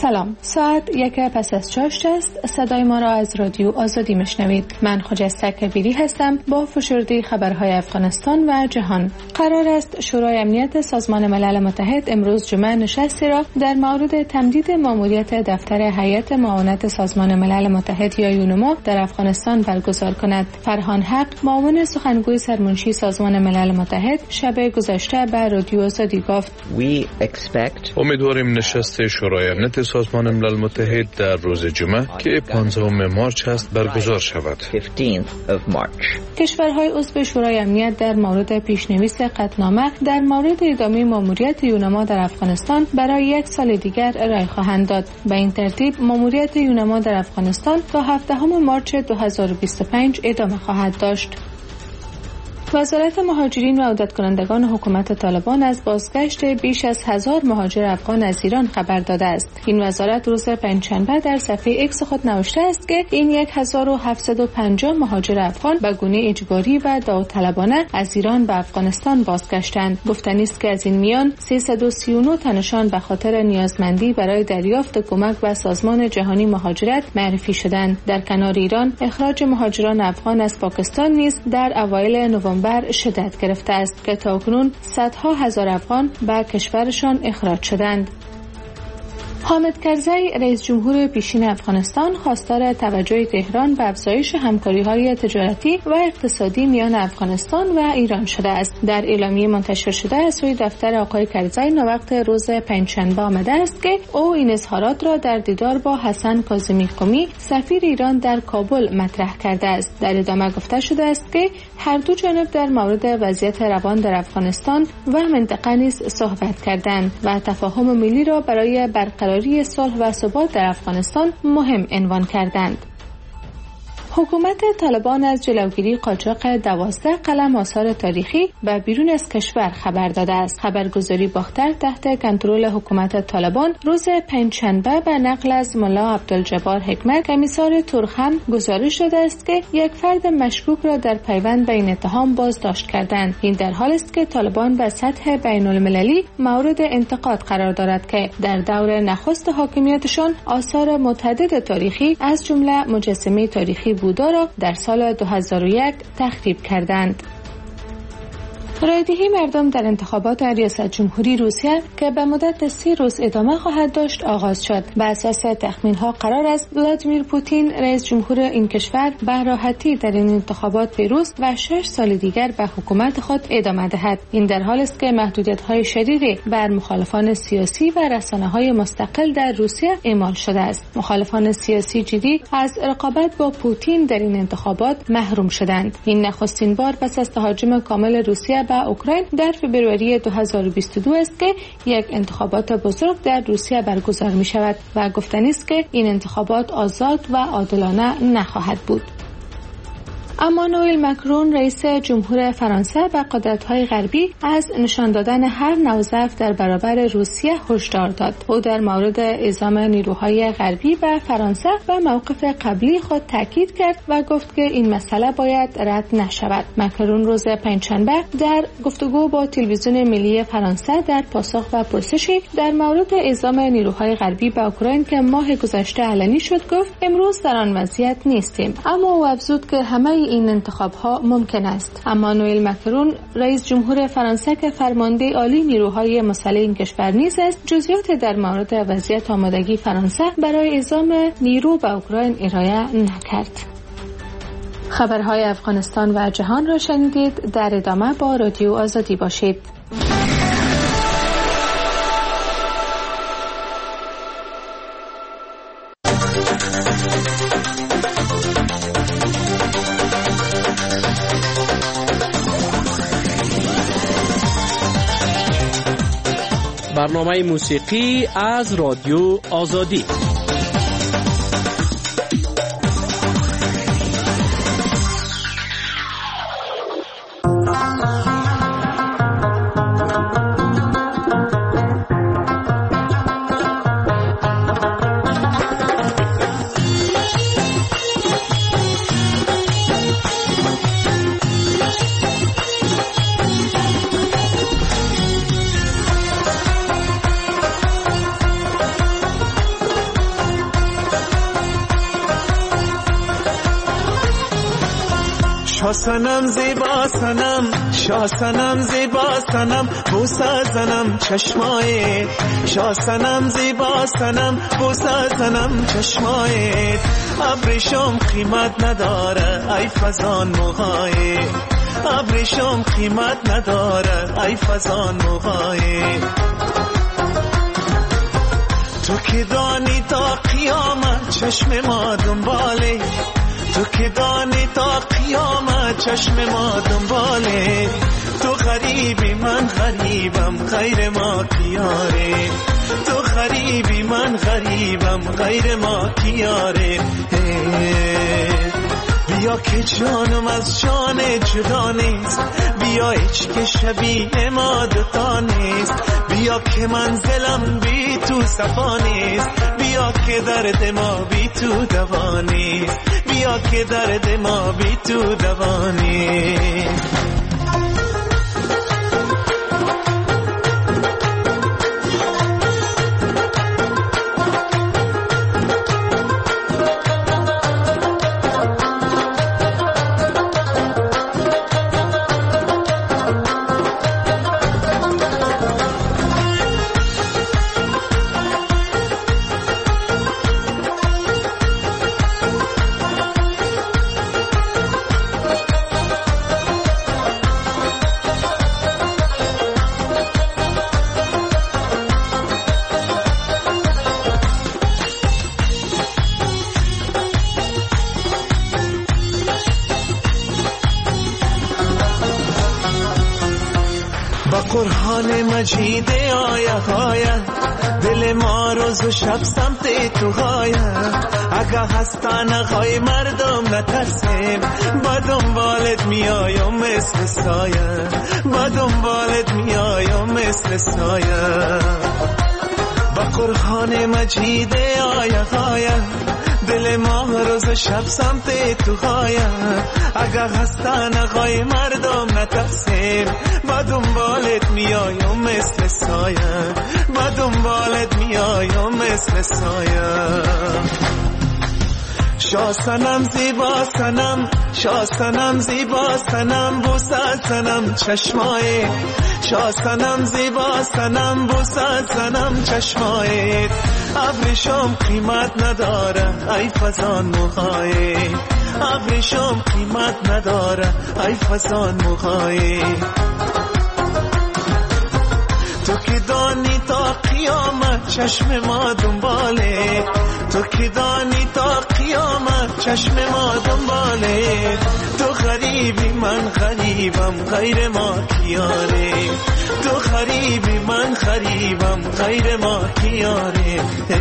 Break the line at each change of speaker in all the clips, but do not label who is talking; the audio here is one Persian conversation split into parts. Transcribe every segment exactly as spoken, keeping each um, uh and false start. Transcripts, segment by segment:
سلام، ساعت یک پس از چاشت است. صدای ما را از رادیو آزادی میشنوید. من خجسته کبیری هستم با فشرده خبرهای افغانستان و جهان. قرار است شورای امنیت سازمان ملل متحد امروز جمعه نشستی را در مورد تمدید ماموریت دفتر هیئت معاونت سازمان ملل متحد یا یونما در افغانستان برگزار کند. فرهان حق، معاون سخنگوی سرمنشی سازمان ملل متحد، شب گذشته به رادیو آزادی گفت:
امیدواریم نشست شورای امنیت سازمان ملل متحد در روز جمعه که پانزدهم مارس است برگزار شود.
کشورهای عضو شورای امنیت در مورد پیشنویس قطعنامه در مورد ادامه ماموریت یونما در افغانستان برای یک سال دیگر رای خواهند داد. به این ترتیب ماموریت یونما در افغانستان تا هفدهم مارس دو هزار و بیست و پنج ادامه خواهد داشت. وزارت مهاجرین و عودت کنندگان حکومت طالبان از بازگشت بیش از هزار مهاجر افغان از ایران خبر داده است. این وزارت روز پنجشنبه در صفحه ایکس خود نوشته است که این هزار و هفتصد و پنجاه مهاجر افغان به گونه اجباری و داوطلبانه از ایران به افغانستان بازگشتند. گفتنی است که از این میان سیصد و سی و نه تنشان به خاطر نیازمندی برای دریافت کمک به سازمان جهانی مهاجرت معرفی شدند. در کنار ایران، اخراج مهاجران افغان از پاکستان نیز در اوایل نوامبر بر شدت گرفته است که تاکنون صدها هزار افغان به کشورشان اخراج شدند. حامد کرزی، رئیس جمهور پیشین افغانستان، خواستار توجه تهران به افزایش همکاری‌های تجارتی و اقتصادی میان افغانستان و ایران شده است. در اعلامیه منتشر شده از سوی دفتر آقای کرزی نوبت روز پنجشنبه آمده است که او این اظهارات را در دیدار با حسن کاظمی قمی، سفیر ایران در کابل مطرح کرده است. در ادامه گفته شده است که هر دو جانب در مورد وضعیت روان در افغانستان و منطقه نیز صحبت کردند و تفاهم ملی را برای برقراری صلح و ثبات در افغانستان مهم عنوان کردند. حکومت طالبان از جلوگیری قاچاق دوازده قلم آثار تاریخی به بیرون از کشور خبر داده است. خبرگزاری باختر تحت کنترل حکومت طالبان روز پنجشنبه به نقل از ملا عبدالجبار حکمت، کمیسار ترخم، گزارش داده است که یک فرد مشکوک را در پیوند به این اتهام بازداشت کردند. این در حالی است که طالبان به سطح بین المللی مورد انتقاد قرار دارد که در دور نخست حاکمیتشان آثار متعدد تاریخی از جمله مجسمه تاریخی بودا را در سال دو هزار و یک تخریب کردند. رایدهی مردم در انتخابات ریاست جمهوری روسیه که به مدت سی روز ادامه خواهد داشت آغاز شد. بر اساس تخمین‌ها قرار است ولادیمیر پوتین، رئیس جمهور این کشور، به راحتی در این انتخابات پیروز و شش سال دیگر به حکومت خود ادامه دهد. این در حالی است که محدودیت‌های شدیدی بر مخالفان سیاسی و رسانه‌های مستقل در روسیه اعمال شده است. مخالفان سیاسی جدی از رقابت با پوتین در این انتخابات محروم شدند. این نخستین بار پس از تهاجم کامل روسیه به اوکراین در فوریه دو هزار و بیست و دو است که یک انتخابات بزرگ در روسیه برگزار می شود و گفتنی است که این انتخابات آزاد و عادلانه نخواهد بود. امانوئل مکرون، رئیس جمهور فرانسه، به قدرت‌های غربی از نشان دادن هر نوع ضعف در برابر روسیه هشدار داد. او در مورد اعزام نیروهای غربی به فرانسه و موقف قبلی خود تاکید کرد و گفت که این مسئله باید رد نشود. مکرون روز پنجشنبه در گفتگو با تلویزیون ملی فرانسه در پاسخ به پرسشی در مورد اعزام نیروهای غربی به اوکراین که ماه گذشته علنی شد گفت امروز در آن وضعیت نیستیم، اما او افزود که همه این انتخاب‌ها ممکن است. امانوئل مکرون، رئیس جمهور فرانسه که فرمانده عالی نیروهای مسلح این کشور نیز است، جزئیات در مورد وضعیت آمادگی فرانسه برای اعزام نیرو به اوکراین ارائه نکرد. خبرهای افغانستان و جهان را شنیدید. در ادامه با رادیو آزادی باشید.
برنامه موسیقی از رادیو آزادی.
شاسنم زیبا سنم، شاسنم زیبا سنم، بوسه زنم چشمایت. شاسنم زیبا سنم، بوسه زنم چشمایت. ابریشم قیمت نداره ای فزان موهایت، ابریشم قیمت نداره ای فزان موهایت. تو که دانی تا قیامت چشم ما دنباله، تو که دانی تا قیامت چشم ما دنباله. تو غریبی من غریبم غیر ما کیاره، تو غریبی من غریبم غیر ما کیاره. بیا که جانم از جان جدا نیست، بیا هیچ که شبیه ما دوتا نیست. بیا که منزلم بی تو صفا نیست، بیا که درد ما بی تو دوا نیست، بیا که درد ما بی تو دوا نیست. قرآن مجید آیه آیه دل ما روز و شب سمت تو هایه. اگه هستن خواهی مردم نترسیم، با دنبالت میایم مثل سایه، با دنبالت میایم مثل سایه. با قرآن مجید آیه آیه دل ما روز و شب سمت تو هایه. اگه هستن خواهی مردم نترسیم، با دنبالت میایم مثل سایه، با دنبالت میایم مثل سایه. شاسنم زیبا سنم، شاسنم زیبا سنم، بوسه زنم چشمایت. شاسنم زیبا سنم، بوسه زنم چشمایت. ابریشم قیمت نداره ای فزان موهایت، ابریشم قیمت نداره ای فزان موهایت. تو که دانی تا قیامت چشم ما دنباله، تو که دانی تا قیامت چشم ما دنباله. تو غریبی من غریبم غیر ما کیاره، تو غریبی من غریبم غیر ما کیاره.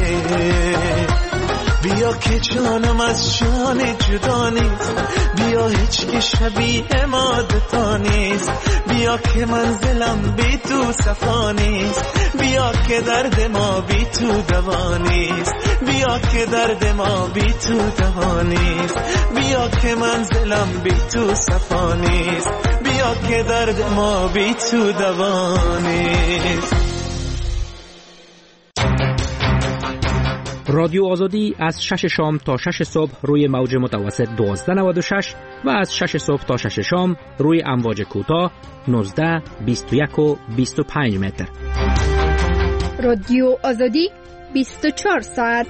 بیا که جانم از جان جدا نیست، بیا هیچ که شبیه ما دوتا نیست. بیا که منزلم بی تو صفا نیست، بیا که درد ما بی تو دوا نیست، بیا که درد ما بی تو دوا نیست. بیا که منزلم بی تو صفا نیست، بیا که درد ما بی تو دوا نیست.
رادیو آزادی از شش شام تا شش صبح روی موج متوسط دوازده نود و شش و از شش صبح تا شش شام روی امواج کوتاه نوزده، بیست و یک و بیست و پنج متر.
رادیو آزادی بیست و چهار ساعت.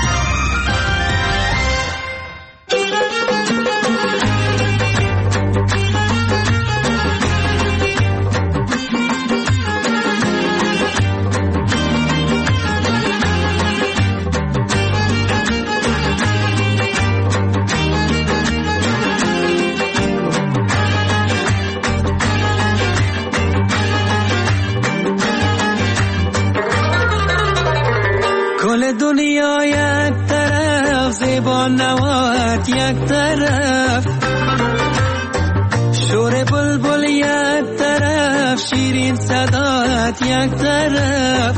کل دنیا یک طرف، زیبا نوات یک طرف، شور بلبل یک طرف، شیرین صدات یک طرف،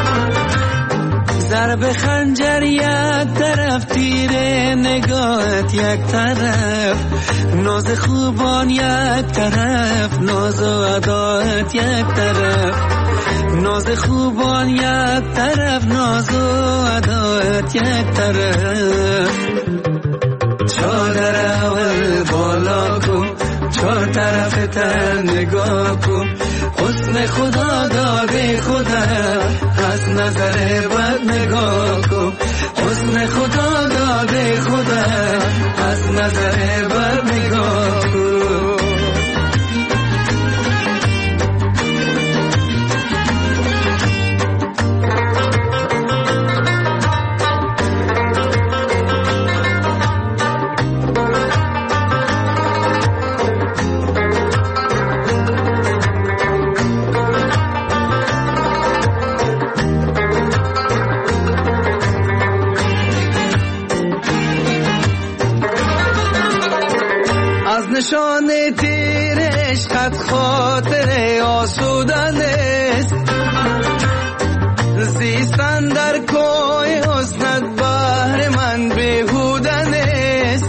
ضرب خنجر یک طرف، تیر نگاهت یک طرف، ناز خوبان یک طرف، ناز و ادایت یک طرف، ناز خوبان یک طرف، ناز و ادایت یک طرف. چادر اول بالا کو، چهار طرف تن نگاه کن حسن خدا داده خدا از نظر بد نگاه کن حسن خدا داده خدا از نظر بد نگاه کن نشان تیر عشقت خاطر آسودن است زیستن در کوی حسنت بهر من بیهودن است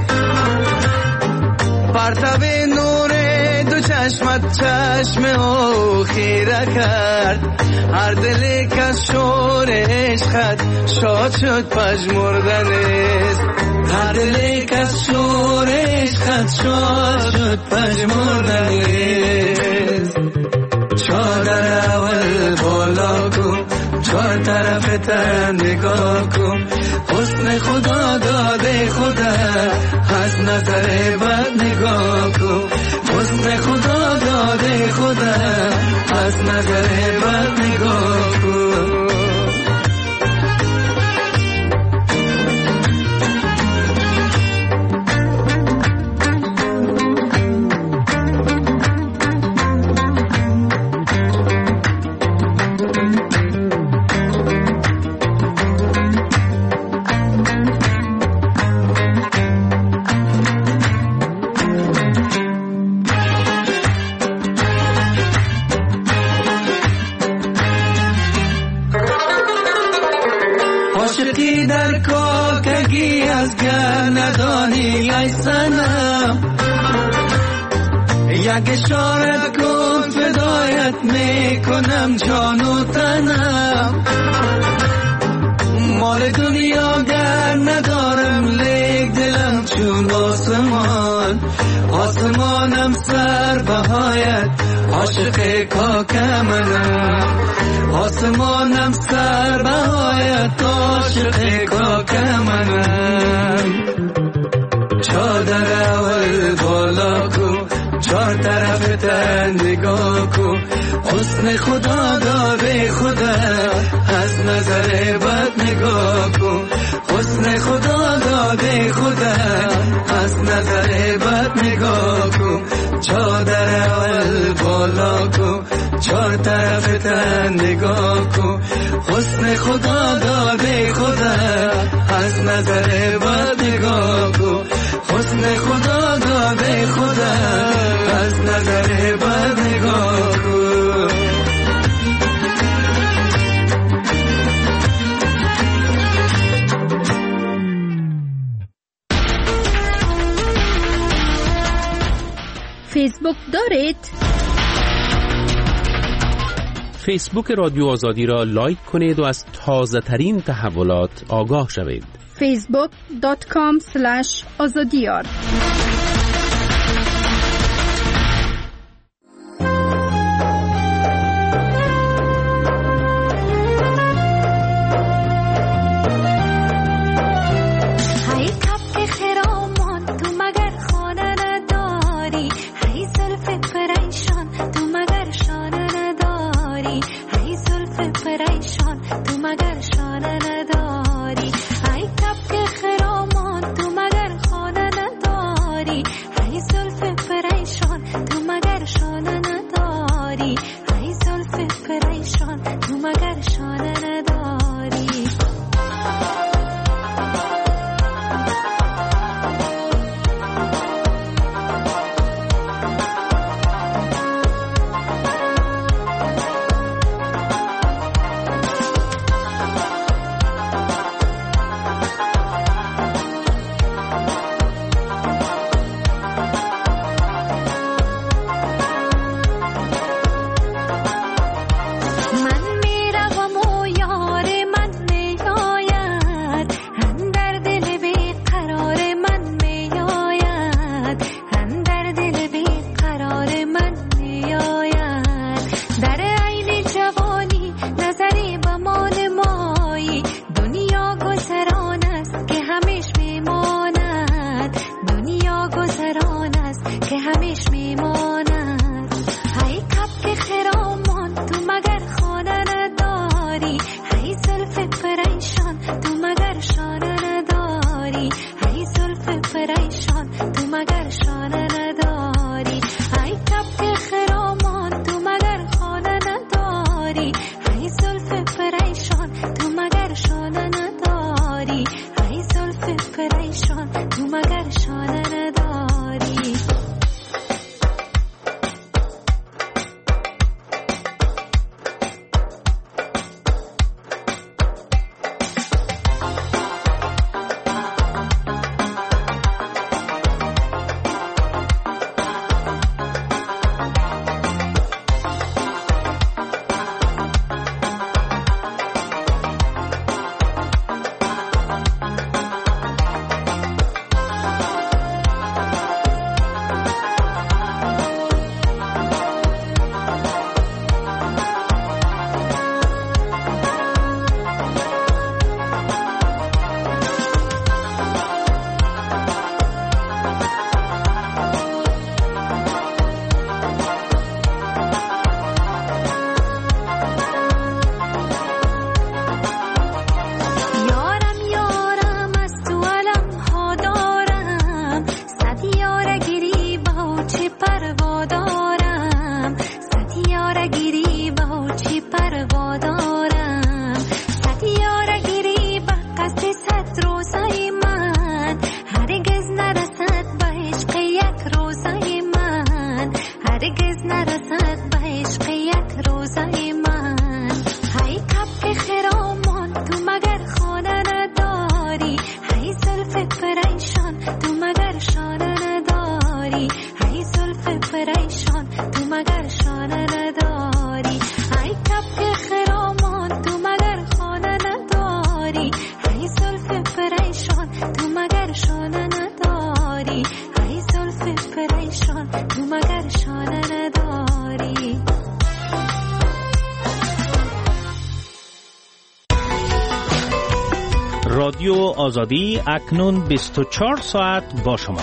پرتاب نور دو چشمت چشم او خیره کرد هر دلی که از شور عشقت شاد شد پژمردن است هر دلی که از شور عشقت شاد شد پژمردن است چادر اول بالا کن چهار طرف تن نگاه کن حسن خدا داده خدا از نظر بد نگاه کن حسن خدا داده خدا از نظر بد نگاه کن عاشقی در کاکگی از گر ندانی ای سنم یک اشارت کن فدایت میکنم جان و تنم مال دنیا گر ندارم لیک دلم چون آسمان آسمانم سر بهایت عاشق کاکمنم آسمانم سر بهایت عاشق کاکمنم چادر اول بالا کن چهار طرف تن نگاه کن حسن خدا داده خدا از نظر بد نگاه کن حسن خدا داده خدا از نظر بد نگاه کن چادر اول بالا کن چهار طرف تن نگاه کن حسن خدا داده خدا از نظر بد نگاه کن حسن خدا داده خدا از نظر بد نگاه کن
فیسبوک دارید؟
فیسبوک رادیو آزادی را لایک کنید و از تازه ترین تحولات آگاه شوید.
فیسبوک دات کام اسلش آزادیار.
ای کپ که خرامان تو مگر خانه نداری یاره گیری با چی پروا دارم صد یاره گیری با قصد صد روزای من هرگز نرسد به عشق یک روزای من هرگز نرسد به عشق یک روزای من های کپ خرامان تو مگر خانه نداری های زلف پریشان تو مگر شانه نداری های زلف پریشان تو مگر شانه نداری های کپ خرامان تو مگر خانه نداری های زلف پریشان تو مگر شانه نداری های زلف پریشان تو مگر شانه نداری
رادیو آزادی اکنون بیست و چهار ساعت با شما.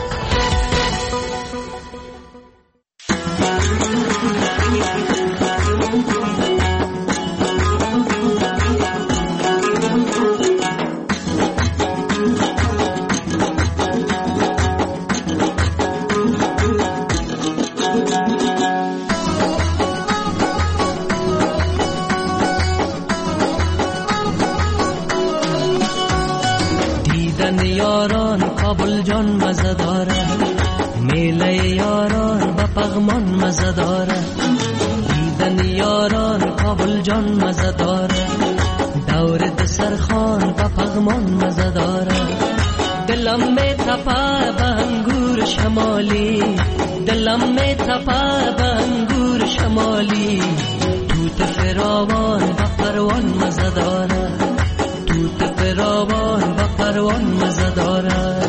یاران کابل جان مزه داره میله یاران با پغمان مزه داره دیدن یاران کابل جان مزه داره دور دسرخان با پغمان مزه داره دلم می تپه به انگور شمالی دلم می تپه به انگور شمالی توت فراوان با پروان مزه داره توت فراوان با پروان مزه داره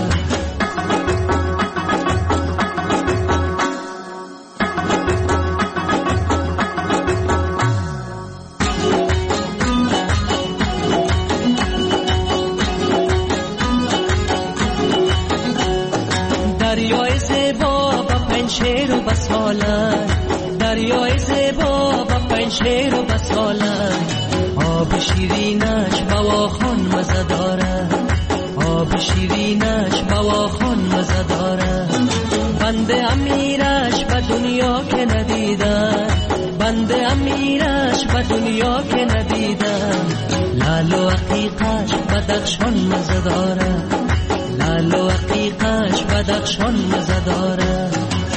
دریای زیبا با پنشیر و بسالن دریای زیبا با پنشیر و بسالن آب شیرینش بواخان مزه داره آب شیرینش بواخان مزه داره بنده امیرش به دنیا که ندیدن بنده امیرش به دنیا که ندیدن لال و عقیقش بدخشان مزه داره لال و عقیقش بدخشان مزه داره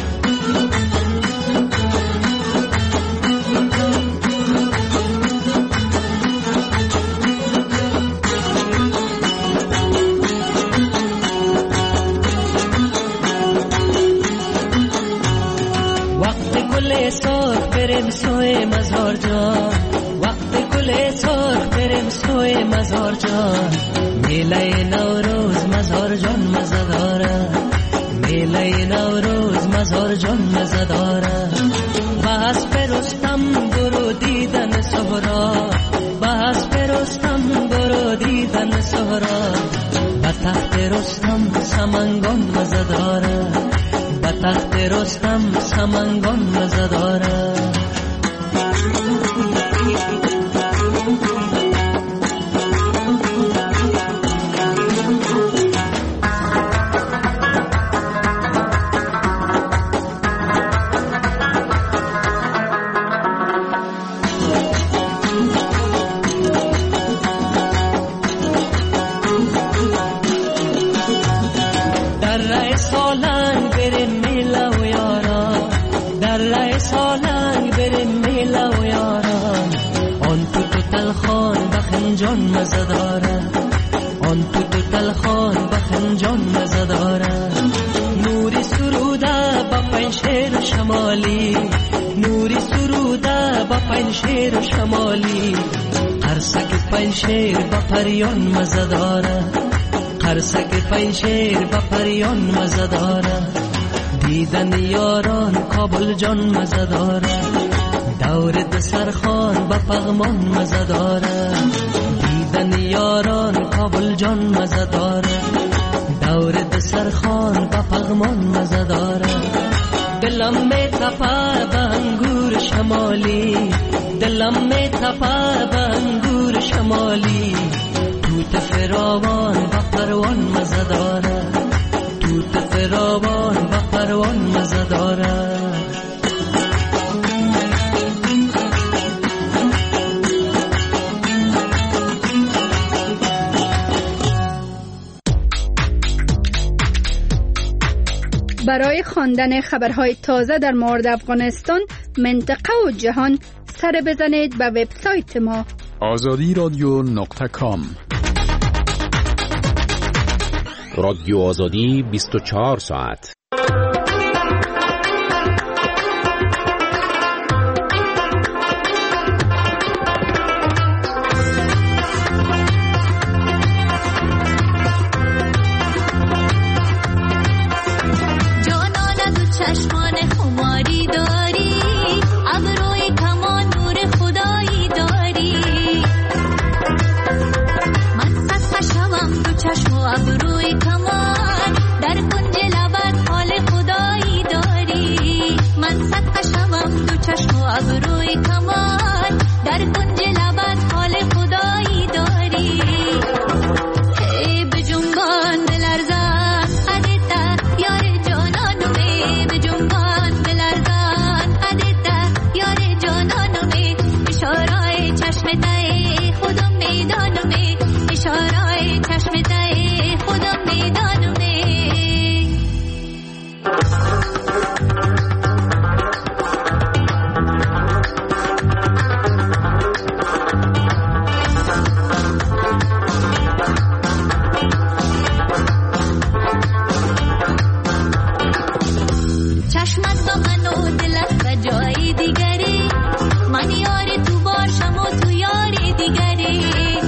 سرخ بریم سوی مزار جان وقت گل سرخ بریم سوی مزار جان میله نوروز مزار جان مزه داره میله نوروز مزار جان مزه داره بس پرستم برو دیدن سهرا بس پرستم برو دیدن سهرا به تخت رستم سمنگان مزه داره به تخت رستم سمنگان مزه داره در رای سالنگ بریم میله و یاران در رای سالنگ بریم میله و یاران آن تو تو تلخان بخنجان مزه داره آن تو تو تلخان بخنجان مزه داره نوری سروده با پنشیر شمالی نوری سروده با پنشیر شمالی قرصک پنشیر با پریان مزه داره قرصک پنشیر با پریان مزه داره دیدن یاران کابل جان مزه داره دور دسرخان با پغمان مزه داره دیدن یاران کابل جان مزه داره دور دسرخان با پغمان مزه داره دلم می تپه به انگور شمالی دلم می تپه به انگور شمالی توت فراوان با پروان مزه داره توت فراوان با پروان مزه داره
برای خواندن خبرهای تازه در مورد افغانستان، منطقه و جهان سر بزنید به وبسایت ما
آزادی رادیو نقطه کام.
رادیو آزادی بیست و چهار ساعت.
چشمان خماری داری، ابروی کمان نور خدایی داری. من صدقه شوم تو چشم و ابروی کمان، در کنج لبت حال خدایی داری. من صدقه شوم تو چشم و ابروی کمان، در کنج لبت حال خدایی داری. ای به جنبان بلرزان قدتا یار جانانو می، به جنبان بلرزان قدتا یار جانانو می. اشارای چشم تای خودم میدانو می، اشارای چشم تای خودم میدانو می. چشمت با من و دلت و جای دیگری، من یاری تو باشم و تو یاری دیگری.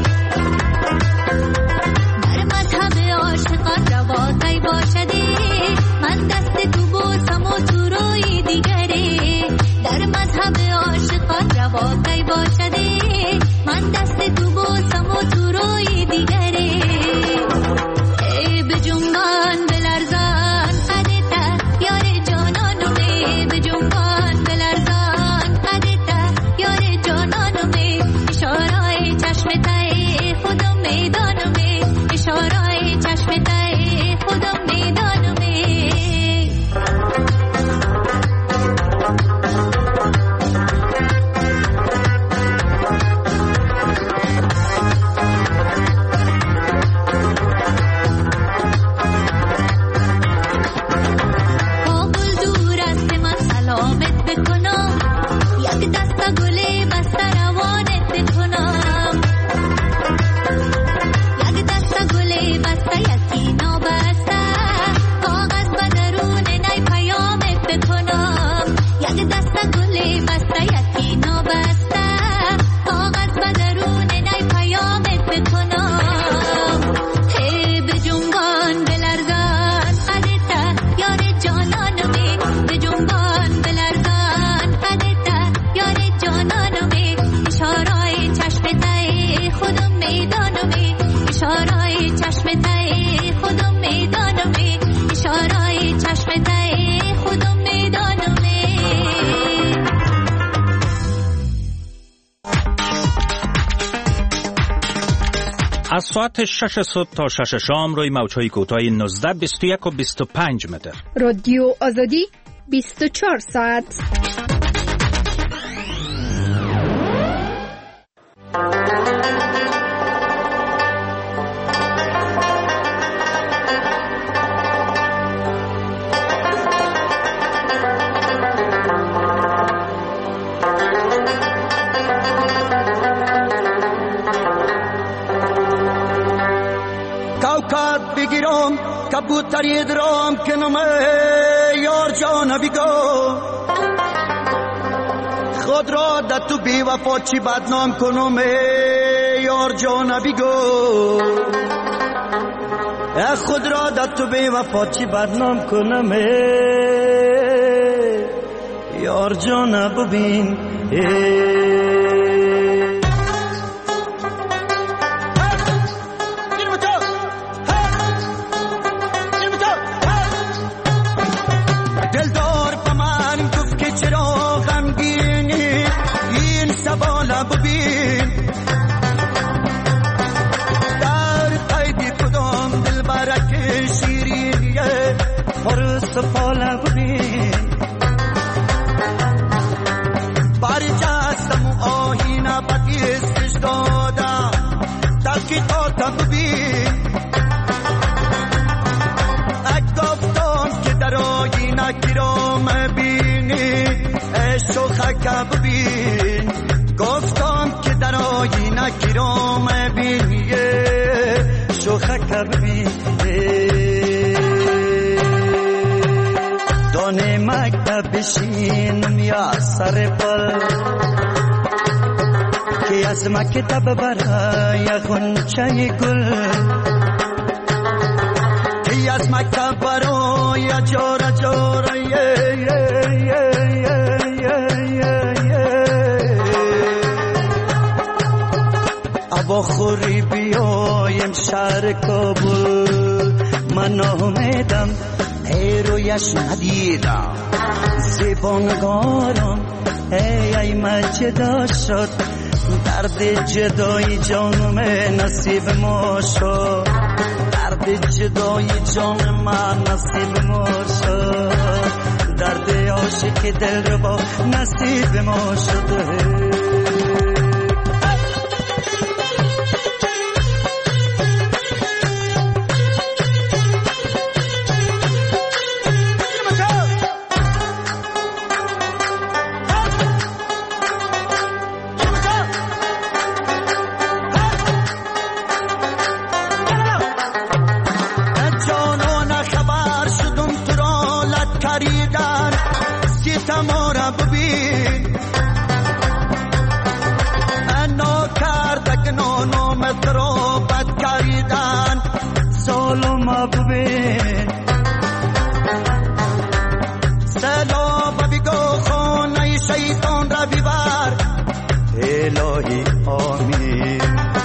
در مذهب عاشقان رواقی باشدی، من دست تو بوسم و تو روی دیگری. در مذهب عاشقان رواقی باشدی، من دست تو بوسم و تو روی دیگری. ای به جنبان بلرزان قدتا یار جانانو می، به جنبان بلرزان قدتا یار جانانو می. اشارای چشم تای خودم میدانو می، اشارای چشم تای خودم میدانو می. گلی بسته روانت بکنم، یک دست گلی بسته یکی نابسته، کاغذ به درون نی پیامت بکنم. یک دست گلی بسته یکی نابسته، کاغذ به درون نی پیامت بکنم. هی به جنبان بلرزان قدتا یار جانانو می، به جنبان بلرزان قدتا یار جانانو می. اشارای چشم تای خودم میدانو می، اشارای چشم تای خودم میدانو می، اشارای چشم تای خودم میدانو می.
از ساعت شش صبح تا شش شام روی موج‌های کوتاه نوزده، بیست و یک و بیست و پنج متر.
رادیو آزادی بیست و چهار ساعت.
کوکب بگیرم کبوتری درام کنم یار جان بگو، خود را در تو بی وفا چی بدنام کنم یار جان بگو. خود را در تو بی وفا چی بدنام کنم یار جان ببین. دلدار به من گفت که چرا غمگینی، این سوالا ببین در قیدی کدام دلبرک شیرینیه، پر سفالا ببین. باری جستم و آهی
رونق ببین گفتم که در آینه گیرام بینیه شوخک ببین دانه مکتب بشین یا سر پل که از مکتب برای غنچه گل که از مکتب برای جارا جارا یه یه یه یه یه یه ابا خوری بیایم شهر کابل من آمدم ای رویش ندیدم زبانگارم ای ای من جدا شد درد جدایی جانم نصیب ما شد درد جدایی جان من نصیب ما شد درد عاشق دل رو با نصیب ما شده الهی آمین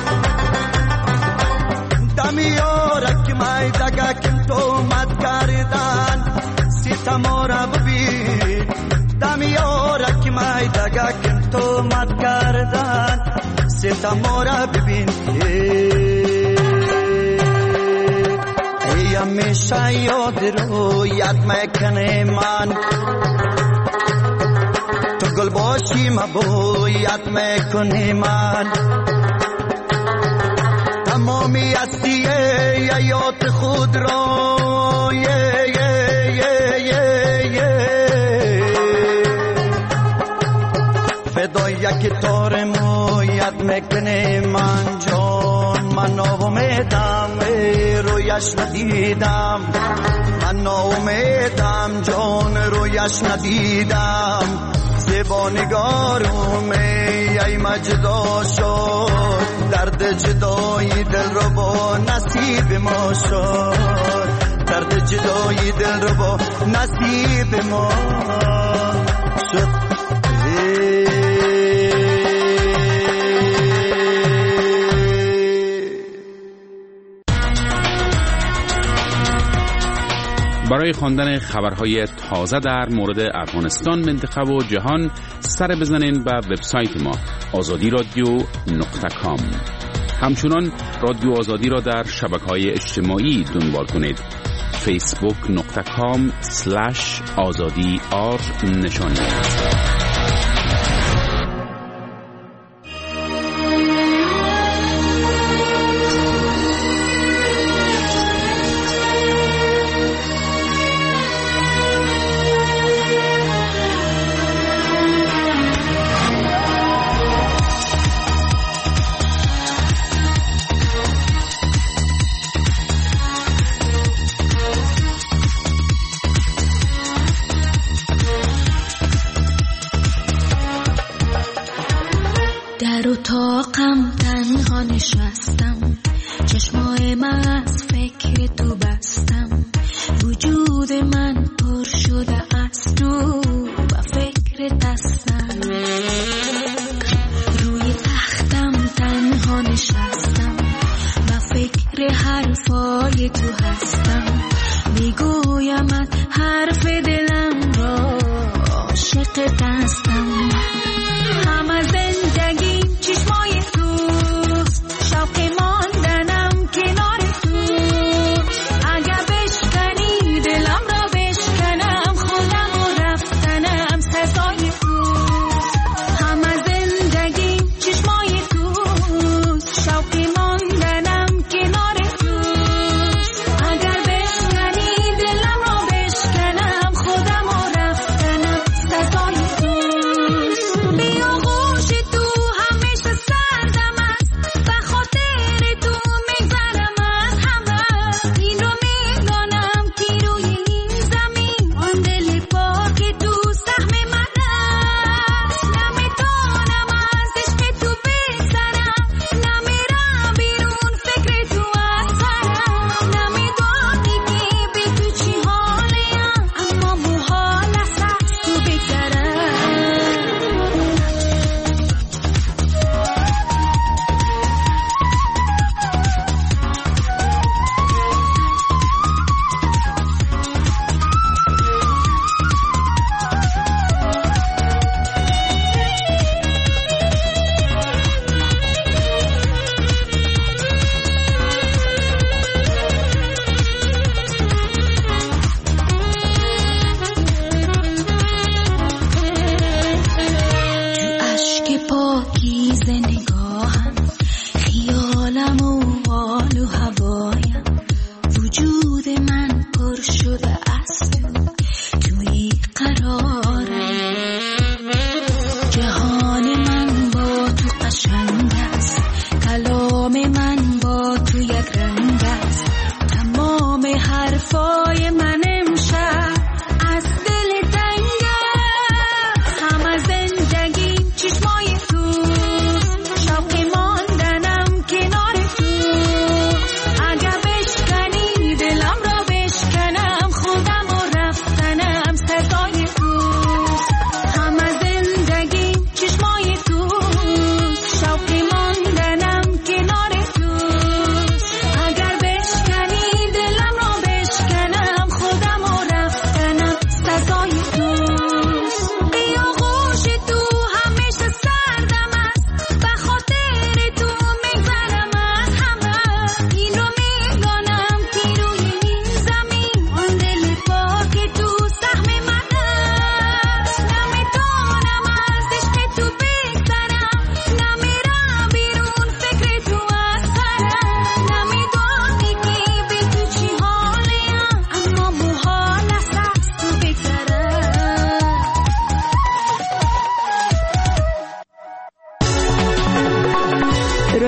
دمیارک مای دگه کم تو مد کردن ستما را ببین دمیارک مای دگه کم تو مد کردن ستما را ببین ای همیشه یاد رو یاد میکنه من گل باشی مبویت میکنی من تمامی هستیه یایات خود را یه یه یه یه یه فدای یک تار مویت میکنی من جان من آمیدم رویش ندیدم من آمیدم جان رویش ندیدم زبانگارم ای مجدا شد درد جدایی دل رو با نصیب ما شد درد جدایی دل رو با نصیب ما شد
برای خواندن خبرهای تازه در مورد افغانستان، منطقه و جهان سر بزنین به وبسایت ما آزادی رادیو نقطه کام. همچنان رادیو آزادی را در شبکه‌های اجتماعی دنبال کنید. فیسبوک نقطه کام سلش آزادی آر نشان دهید.
در اتاقم تنها نشستم چشمای من از فکر تو بستم وجود من پر شده از تو و فکر دستم روی تختم تنها نشستم و فکر حرفای تو هستم میگویمت حرف دلم را عاشق دستم همه زندگی چشمای توست شوق ماندنم کنار تو اگر بشکنی دلم را بشکنم خودم و رفتنم سزای توست همه زندگی چشمای توست شوق ماندنم کنار توست اگر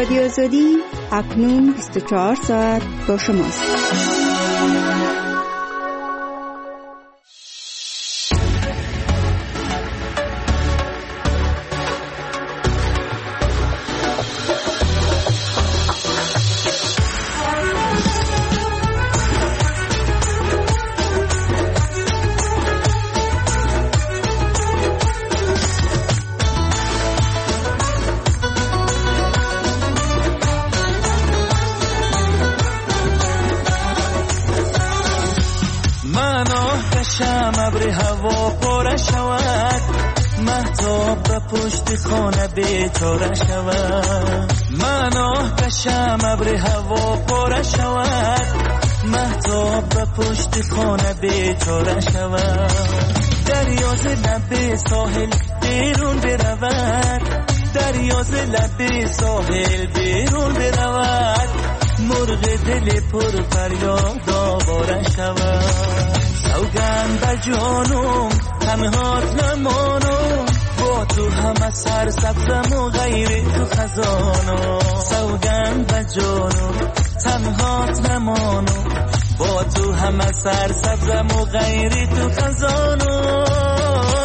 رادیو آزادی اکنون بیست و چهار ساعت با شماست.
ابر هوا پر شود مهتاب به پشت خانه بیچاره شود من آه کشم ابر هوا پر شود مهتاب به پشت خانه بیچاره شود دریا ز لب ساحل بیرون برود دریا ز لب ساحل بیرون برود مرغ دل پر فریاد آواره شود سوگند بر جانم همه هات نمانم با تو همه سر سبزم و غیر تو خزانم سوگند بر جانم همه هات نمانم با تو همه سر سبزم و غیر تو خزانم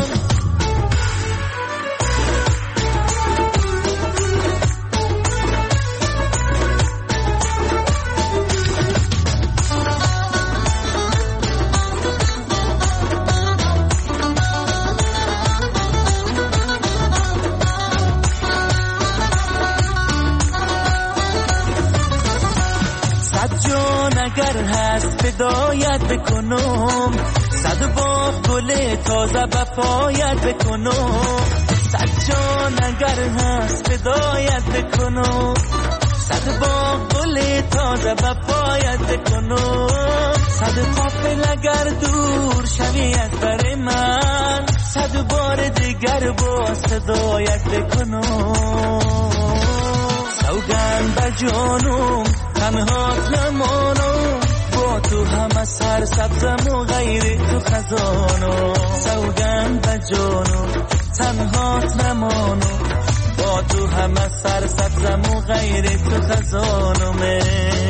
اگر هست فدایت بکنم صد باغ گل تازه بپایت بکنم صد جان اگر هست فدایت بکنم صد باغ گل تازه بپایت بکنم صد قافل اگر دور شویت بر من صد بار دیگر با صدایت بکنم سوگند بر جانم همه هات نمانم با تو همه سر سبزم و غیر تو خزانم سوگند به جانم تنهات نمانم با تو همه سر سبزم و غیر تو خزانم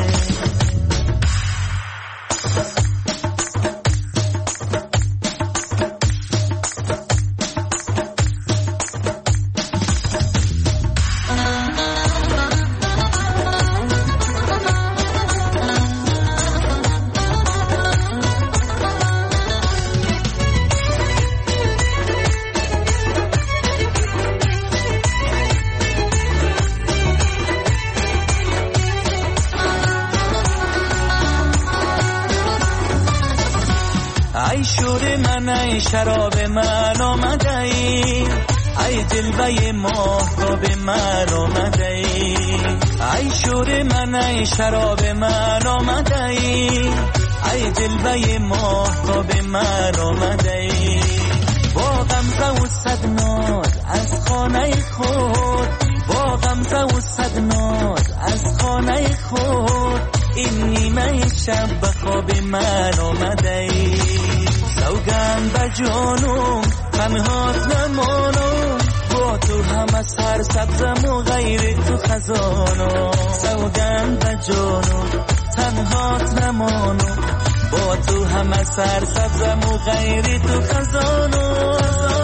ای شور من ای شراب من آمده ای ای جلوه ماهتاب من آمده ای ای شور من ای شراب من آمده ای ای جلوه ماهتاب من آمده ای با غمزه و صد ناز از خانه خود با غمزه و صد ناز از خانه خود این نیمه شب به خواب من آمده ای سوگند به جانم همه هات نمانم با تو همه سر سبزم و غیر تو خزانم سوگند به جانم تنهات نمانم با تو همه سر سبزم و غیر تو خزانم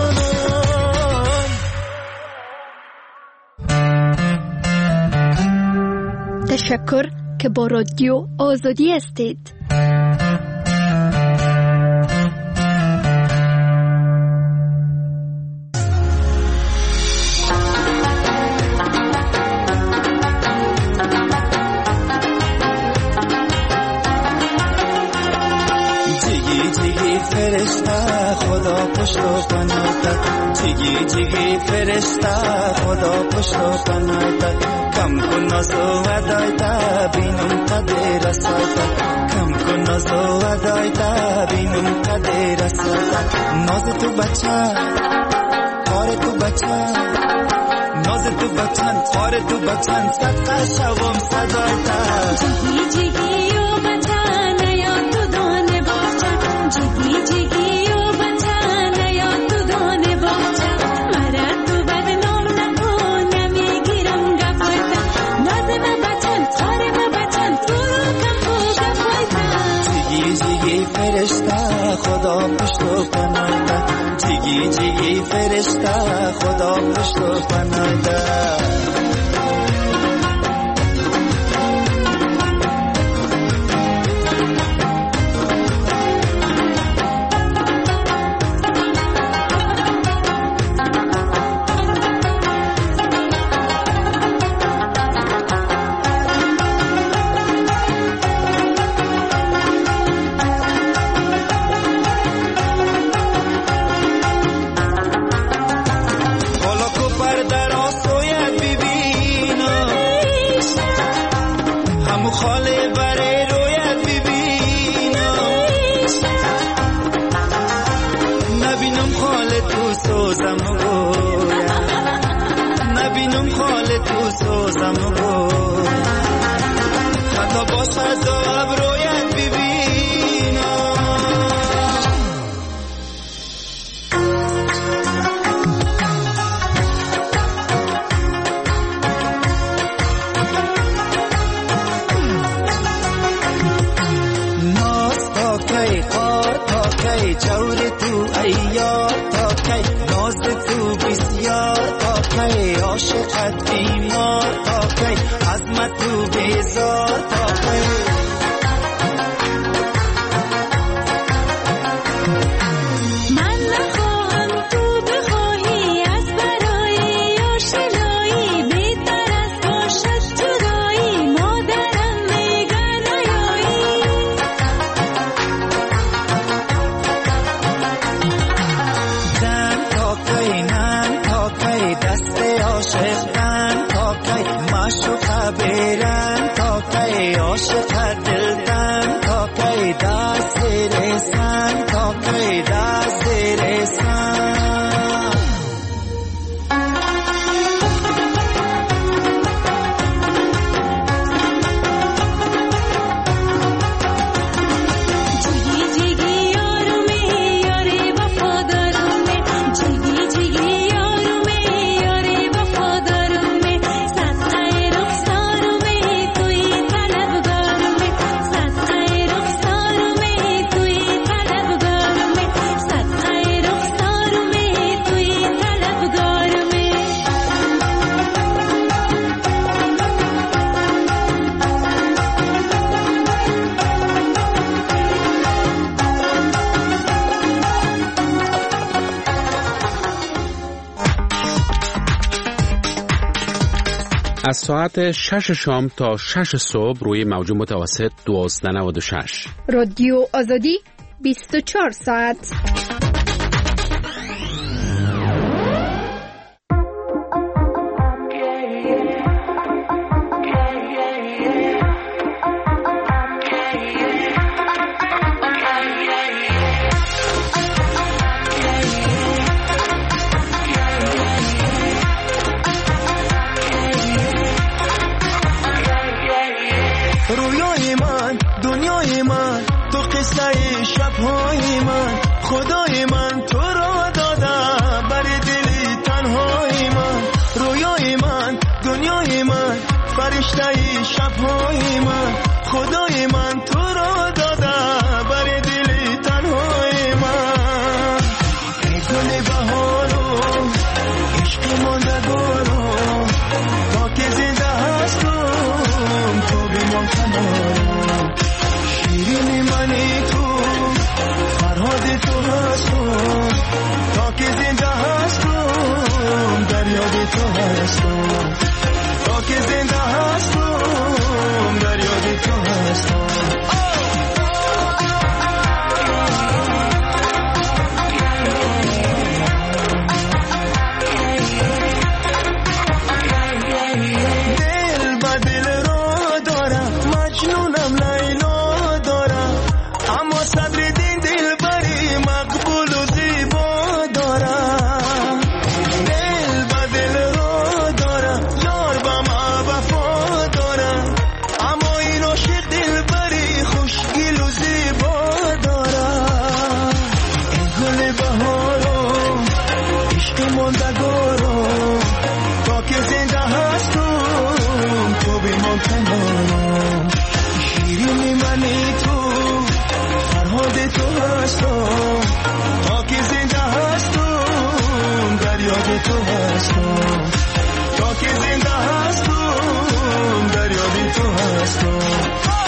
تشکر که با رادیو آزادی هستید.
فرشته خدا پشت و پناهت جیگی جیگی فرشته خدا پشت و پناهت کم کن ناز و ودایت بینم قدر رسایت کم کن ناز و ودایت بینم قدر رسایت ناز تو بچه کار تو بچه ناز تو بچن کار تو بچن صدقه شوم صدایت
جیگی جیگی و بچن یا تو دانه باچن جیگی جیگی و بچن یا تو دانه باچن مرد تو بدنام نکن نمیگیرم گفایت
دشت و پناه
از ساعت شش شام تا شش صبح روی موج متوسط دوازده و نود و شش.
رادیو آزادی بیست و چهار ساعت.
شب‌های من خدای من تو را دادم برای دلی تنهای من، رویای من دنیای من فرشته شب‌های من، خدای من تو را دادم برای دلی تنهای من. ای گل بهارو عشق ماندگارو تا که زنده هستم تو بمان کنارم، شیرین منی تو فرهاد تو هستم تا که زنده هستم، در یاد تو هستم تا که زنده هستم، در یاد تو هستم. دل با دل رو دارم مجنونم لیلا دارم، اما صبر دین دل بری مقبول و زیبا دارم. دل با دل رو دارم یار با ما وفا دارم، اما این عاشق دل بری تا که زنده هستم دریا بی تو هستم.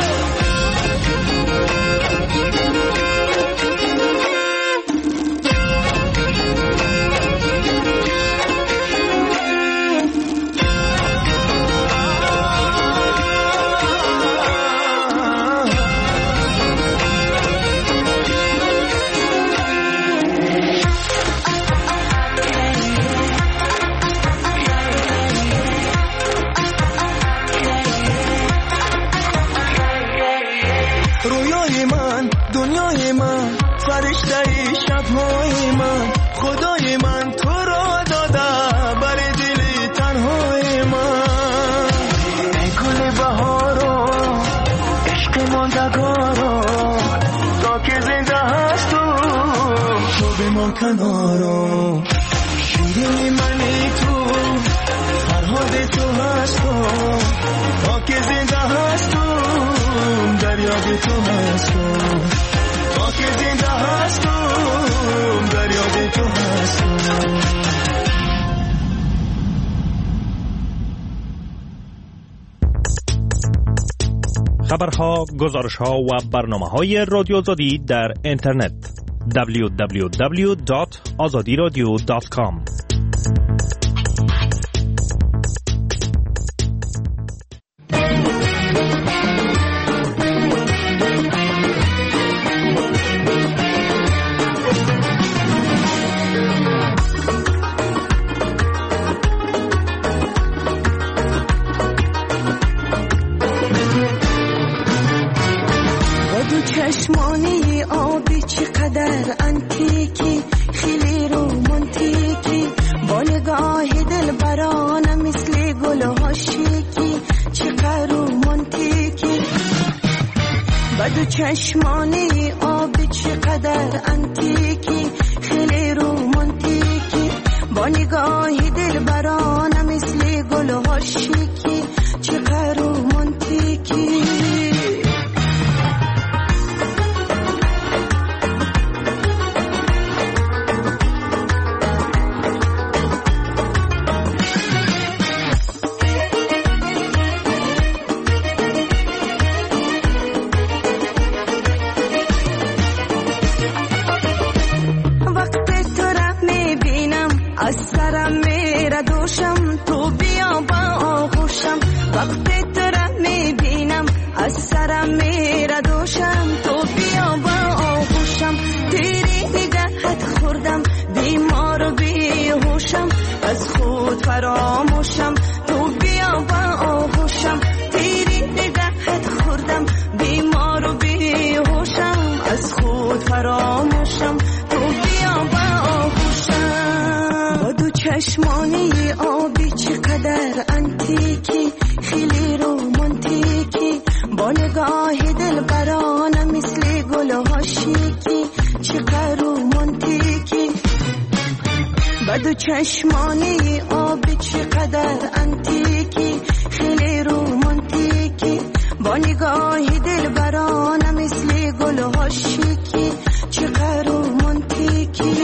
رویای من، دنیای من، فرشته شبهای من، خدای من تو را داده بر دل تنهای من. ای گل بهارو عشق ماندگارو تا که زنده هستم تو به ما کنارو. شیرین منی تو فرهاد تو هستم تا که زنده هستم دریا بی تو هستم. تا که زنده هستم دریا بی تو هستم.
خبرها، گزارشها و برنامه‌های رادیو آزادی در اینترنت دبلیو دبلیو دبلیو دات آزادی رادیو دات کام.
چشمانی آبی چقدر انتیکی خیلی رومانتیکی با نگاه دل برانه مثل گل ها شیکی چقدر رومانتیکی. بدو چشمانی آبی چقدر انتیکی خیلی رومانتیکی با نگاه دل برانه مثل گل ها شیکی چقدر رومانتیکی. از سرم میره دوشم تو بیا با آغوشم. وقتی تو را میبینم از سرم میره دوشم تو بیا با آغوشم. تیری نگهت خوردم بیمار و بیهوشم از خود فراموشم تو بیا با آغوشم. تیری نگهت خوردم بیمار و بیهوشم از خود فراموشم تو بیا با آغوشم. چشمانی آبی چقدر انتیکی خیلی رومانتیکی با نگاه دل برانه مثل گل ها شیکی چقدر رومانتیکی. بدو چشمانی آبی چقدر انتیکی خیلی رومانتیکی با نگاه دل برانه مثل گل ها شیکی چقدر رومانتیکی.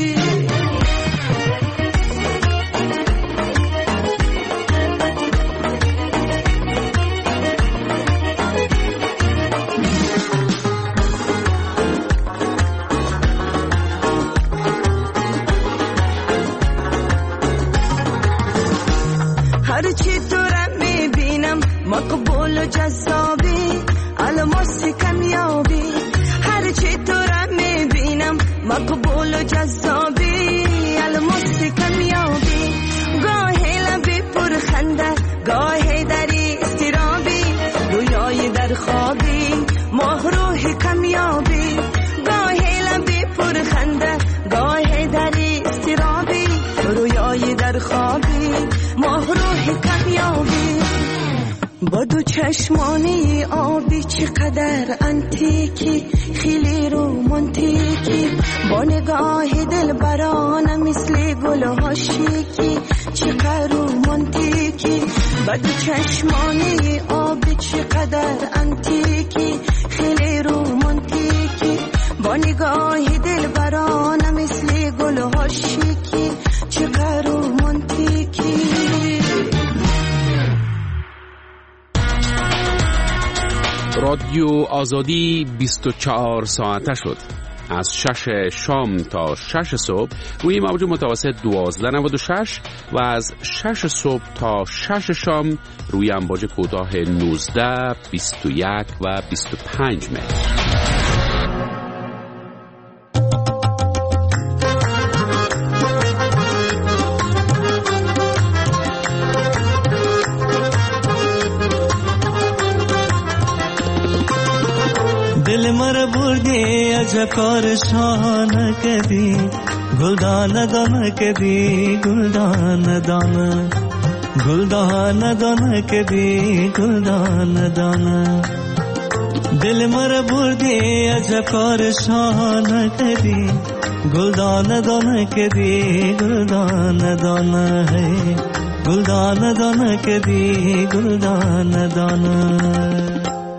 هرچی تو را میبینم مقبول و جذابی الماس کمیابی. هرچی تو را میبینم مقبول و جذابی الماس کمیابی. گاهی لبی پرخنده گاهی دری استرابی رویای در خوابی ماه روح کمیابی. گاهی لبی پرخنده گاهی دری استرابی رویای در خوابی ماه روح کمیابی. با دو چشمانی آبی چقدر انتیکی خیلی رومانتیکی با نگاه دل برانه مثل گل ها شیکی چقدر رومانتیکی. با دو چشمانی آبی چقدر انتیکی خیلی رومانتیکی با نگاه دل برانه مثل گل ها شیکی چقدر رومانتیکی.
رادیو آزادی بیست و چهار ساعته شد. از شش شام تا شش صبح روی موج متوسط دوازده نود و شش و از شش صبح تا شش شام روی امواج کوتاه نوزده، بیست و یک و بیست و پنج متر.
دل مر بردی اجا کار شان کدی گلدان دان کدی گلدان دان گلدان دان کدی گلدان دان دل مر بردی اجا کار شان کدی گلدان دان کدی گلدان دان ہے گلدان دان کدی گلدان دان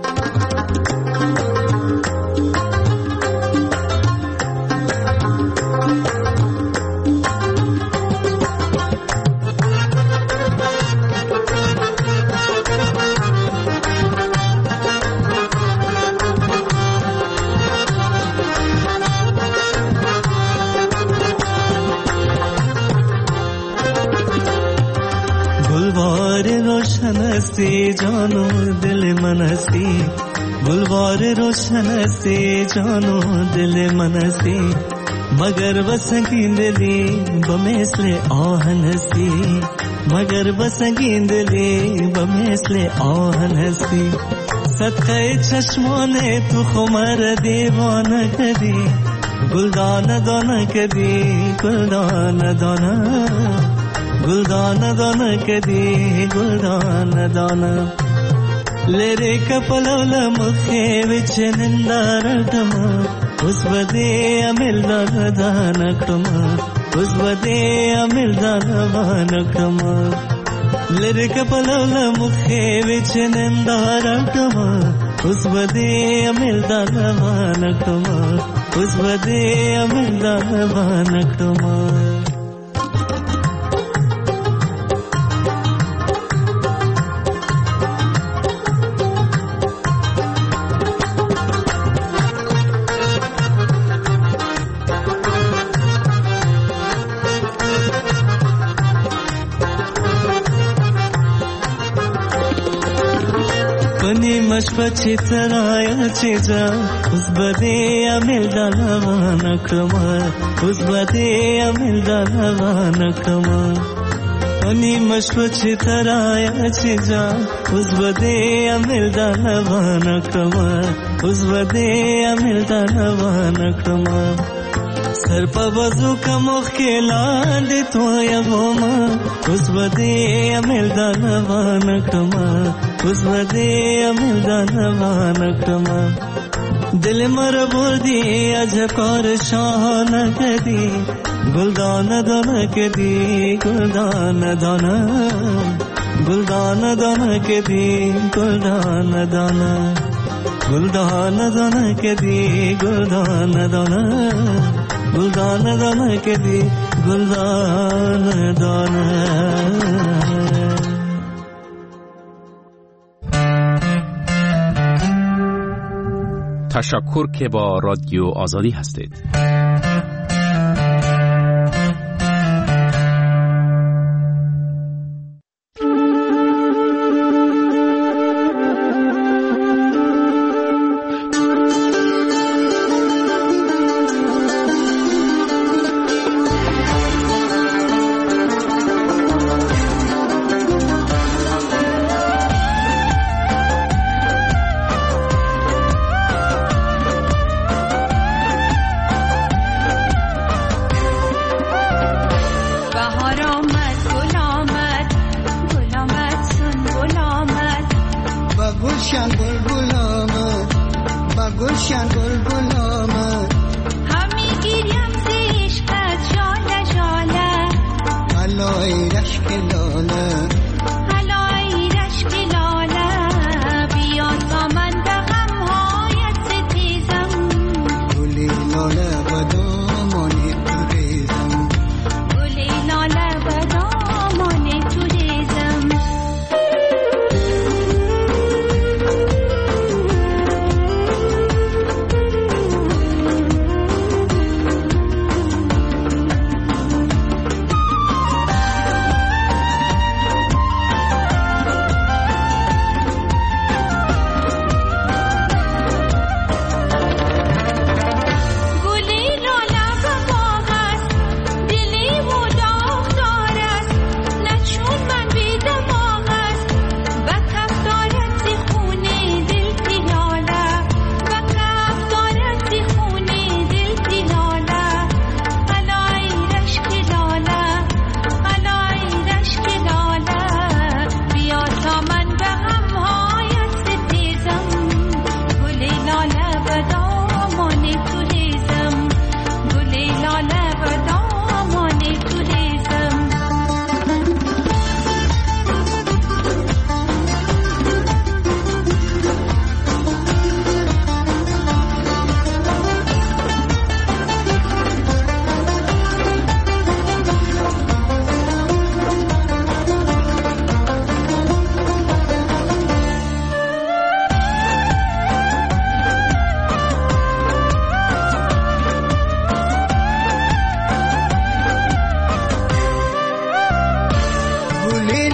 हस्ती जानो दिल मनसी गुलवार रोशन हस्ती जानो दिल मनसी मगर बसंगी दिली बमेसले आहनसी मगर बसंगी दिली बमेसले आहनसी सत्खे चश्मोने तू खुमर दीवान कदी गुलदान दोन कदी गुलदान दोना गुलदान दान कदी गुलदान दान लेरे कपलल मुखे विच निंदारटम उस बदे अमिल दान दान क्रम उस बदे अमिल दान दान क्रम लेरे कपलल मुखे विच निंदारटम उस बदे अमिल दान दान क्रम उस बदे अमिल दान दान क्रम मशपची तराया चेजा उस बदे अमिल दालवान क्रमा उस बदे अमिल दालवान क्रमा अनि मशपची तराया चेजा उस बदे अमिल दालवान क्रमा उस बदे अमिल दालवान क्रमा सर पर वजू का मुख्किला दे तो या गोमा उस बदे अमिल दालवान क्रमा उस बदे अमिल दालवान क्रमा दिल मर बोदी अजकार शान कदी गुलदान दान कदी गुलदान दाना गुलदान दान कदी गुलदान दाना गुलदान दान कदी गुलदान दाना गुलदान दान कदी गुलदान दाना
تشکر که با رادیو آزادی هستید.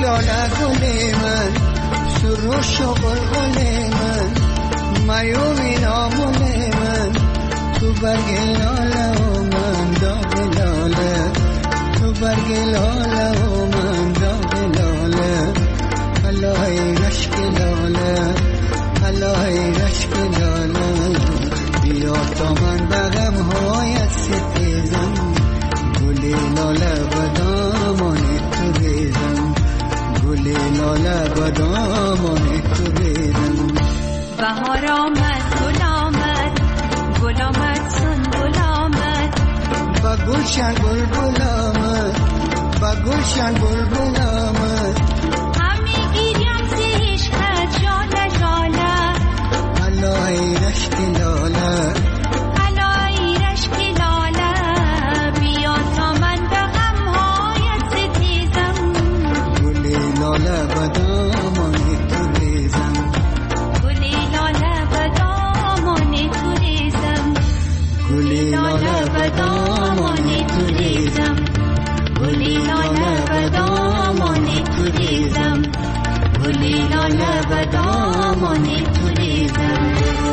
لاله گل من سروش و گل من میومی نامول من تو برگ لاله و من داغ لاله تو برگ لاله و من داغ لاله الهی رشک لاله الهی رشک لاله بیا تا من بغم هایت ستیزم گلی لاله بدامان تو ریزم گلی لاله بدامان تو ریزم
بهار آمد گل آمد گل آمد سنبل آمد
با گلشن بلبل آمد با گلشن بلبل آمد
همی گیریم ز عشقت ژاله ژاله
الهی رشک لاله
الهی رشک لاله بیا تا من به غم‌هایت ستیزم
گلی لاله بدامان تو ریزم
گلی لاله بدامان تو ریزم
گلی لاله بدامان تو ریزم
گلی لاله بدامان تو ریزم گلی لاله بدامان تو ریزم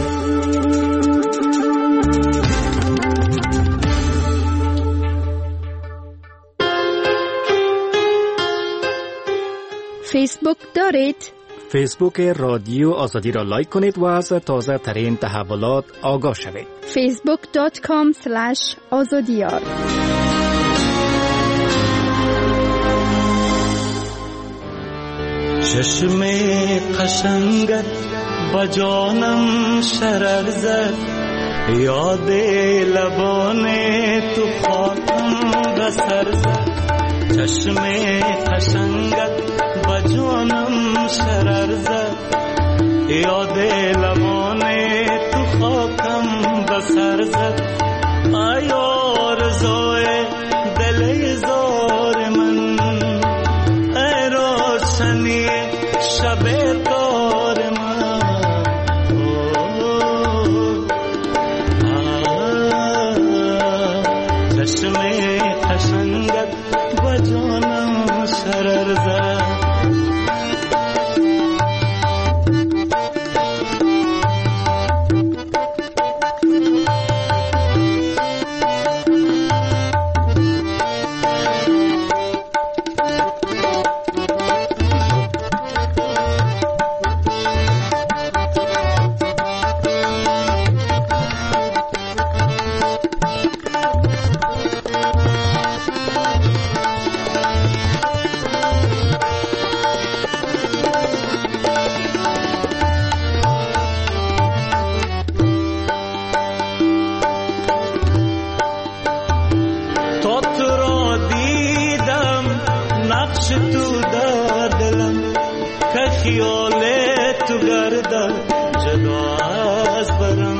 فیسبوک دارید؟
فیسبوک رادیو آزادی را لایک کنید و از تازه ترین تحولات آگاه شوید.
فیسبوک دات کام سلش آزادیار.
چشم قشنگت با جانم شرر زد یاد لبان تو خاکم بسر زد چشم قشنگت با جانم شرر زد یاد لبان تو خاکم بسر زد آیا رضای دل زار من ای روشنی شب کار من چشم قشنگت با جانم شرر زد تو در دلم که خیال تو گردد جدا از برم